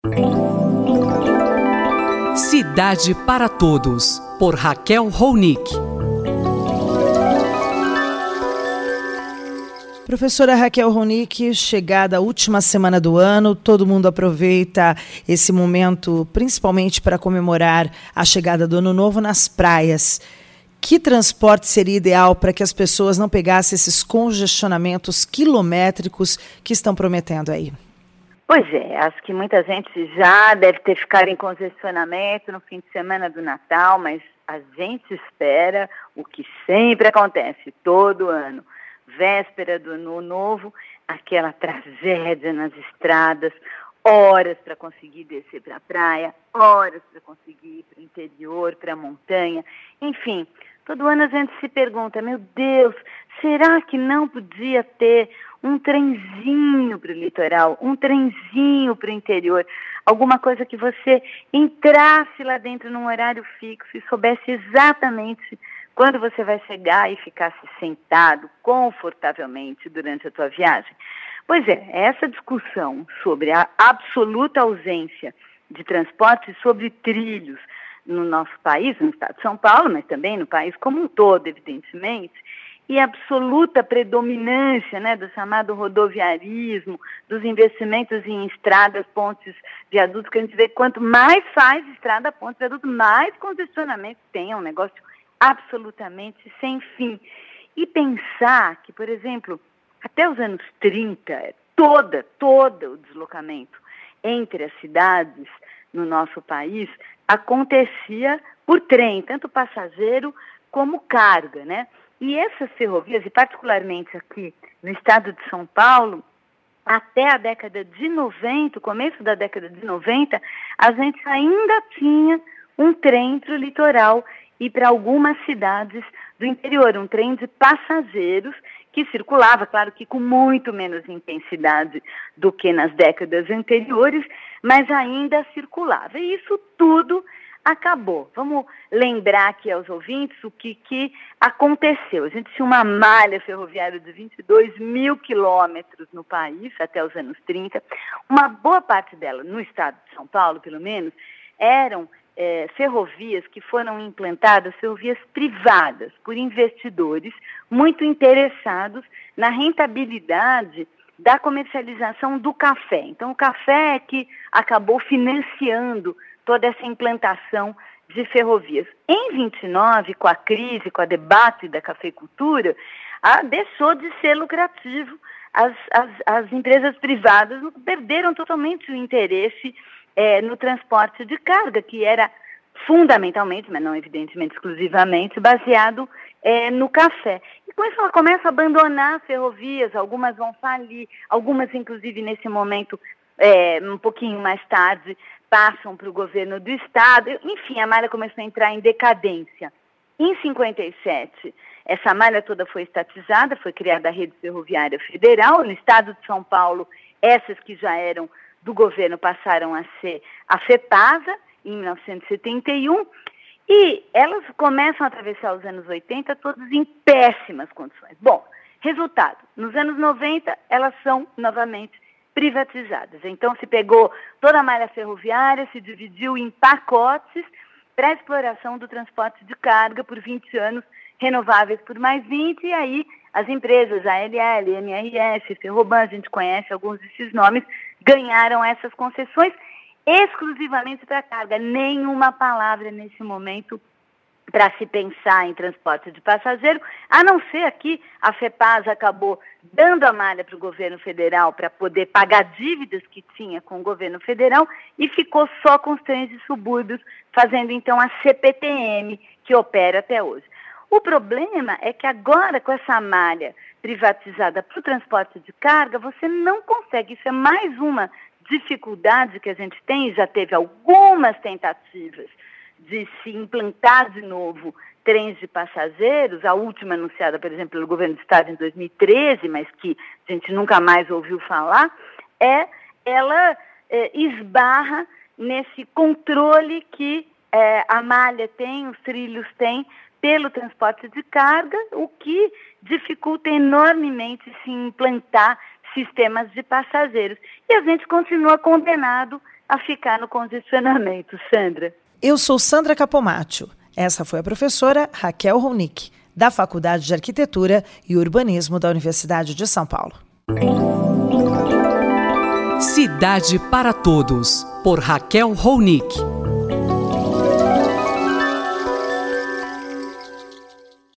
Cidade para Todos, por Raquel Ronick. Professora Raquel Ronick, chegada a última semana do ano, todo mundo aproveita esse momento principalmente para comemorar a chegada do Ano Novo nas praias. Que transporte seria ideal para que as pessoas não pegassem esses congestionamentos quilométricos que estão prometendo aí? Pois é, acho que muita gente já deve ter ficado em congestionamento no fim de semana do Natal, mas a gente espera o que sempre acontece todo ano. Véspera do Ano Novo, aquela tragédia nas estradas, horas para conseguir descer para a praia, horas para conseguir ir para o interior, para a montanha, enfim, todo ano a gente se pergunta, meu Deus, será que não podia ter um trenzinho para o litoral, um trenzinho para o interior, alguma coisa que você entrasse lá dentro num horário fixo e soubesse exatamente quando você vai chegar e ficasse sentado confortavelmente durante a tua viagem? Pois é, essa discussão sobre a absoluta ausência de transporte sobre trilhos no nosso país, no estado de São Paulo, mas também no país como um todo, evidentemente, e a absoluta predominância, né, do chamado rodoviarismo, dos investimentos em estradas, pontes, viadutos, que a gente vê que quanto mais faz estrada, ponte, viaduto, mais congestionamento tem, é um negócio absolutamente sem fim. E pensar que, por exemplo, até os anos 30, todo o deslocamento entre as cidades no nosso país acontecia por trem, tanto passageiro como carga, né? E essas ferrovias, e particularmente aqui no estado de São Paulo, até a década de 90, o começo da década de 90, a gente ainda tinha um trem para o litoral e para algumas cidades do interior, um trem de passageiros que circulava, claro que com muito menos intensidade do que nas décadas anteriores, mas ainda circulava. E isso tudo acabou. Vamos lembrar aqui aos ouvintes o que aconteceu. A gente tinha uma malha ferroviária de 22 mil quilômetros no país até os anos 30. Uma boa parte dela, no estado de São Paulo, pelo menos, eram ferrovias que foram implantadas, ferrovias privadas, por investidores muito interessados na rentabilidade da comercialização do café. Então, o café é que acabou financiando toda essa implantação de ferrovias. Em 29, com a crise, com a debate da cafeicultura, deixou de ser lucrativo. As empresas privadas perderam totalmente o interesse no transporte de carga, que era fundamentalmente, mas não evidentemente exclusivamente, baseado no café. E com isso ela começa a abandonar ferrovias, algumas vão falir, algumas inclusive nesse momento, um pouquinho mais tarde, passam para o governo do estado. Enfim, a malha começou a entrar em decadência. Em 57, essa malha toda foi estatizada, foi criada a Rede Ferroviária Federal. No estado de São Paulo, essas que já eram do governo passaram a ser a FEPASA, em 1971, e elas começam a atravessar os anos 80 todas em péssimas condições. Bom, resultado, nos anos 90 elas são novamente privatizadas. Então se pegou toda a malha ferroviária, se dividiu em pacotes para a exploração do transporte de carga por 20 anos, renováveis por mais 20, e aí as empresas, a ALL, MRS, Ferroban, a gente conhece alguns desses nomes, ganharam essas concessões exclusivamente para carga. Nenhuma palavra nesse momento para se pensar em transporte de passageiro, a não ser que a FEPASA acabou dando a malha para o governo federal para poder pagar dívidas que tinha com o governo federal e ficou só com os trens de subúrbios, fazendo então a CPTM, que opera até hoje. O problema é que agora, com essa malha privatizada para o transporte de carga, você não consegue. Isso é mais uma dificuldade que a gente tem. Já teve algumas tentativas de se implantar de novo trens de passageiros, a última anunciada, por exemplo, pelo governo do estado em 2013, mas que a gente nunca mais ouviu falar, ela esbarra nesse controle que a malha tem, os trilhos têm, pelo transporte de carga, o que dificulta enormemente se implantar sistemas de passageiros. E a gente continua condenado a ficar no congestionamento. Sandra. Eu sou Sandra Capomatto. Essa foi a professora Raquel Ronick, da Faculdade de Arquitetura e Urbanismo da Universidade de São Paulo. Cidade para Todos, por Raquel Ronick.